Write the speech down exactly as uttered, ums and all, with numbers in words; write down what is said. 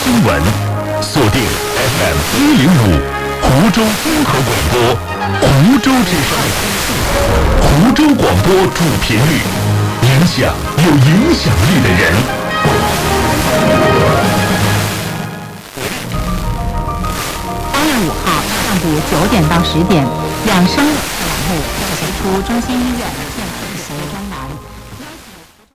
新闻，锁定 F M 一零五，湖州综合广播，湖州之声，湖州广播主频率，影响有影响力的人。 八月五号上午九点到十点，养生栏目播出中心医院。